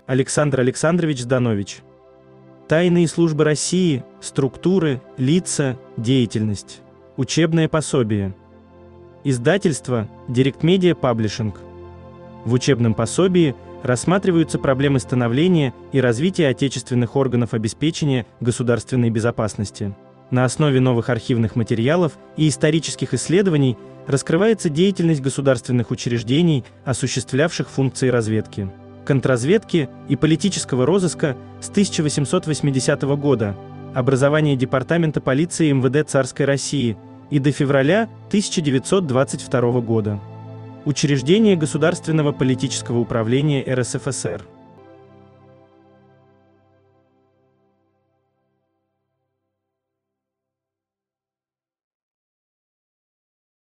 Александр Александрович Зданович. Тайные службы России, структуры, лица, деятельность. Учебное пособие. Издательство Direct Media Publishing. В учебном пособии рассматриваются проблемы становления и развития отечественных органов обеспечения государственной безопасности. На основе новых архивных материалов и исторических исследований раскрывается деятельность государственных учреждений, осуществлявших функции разведки, контрразведки и политического розыска с 1880 года, образование Департамента полиции МВД Царской России и до февраля 1922 года. Учреждение Государственного политического управления РСФСР.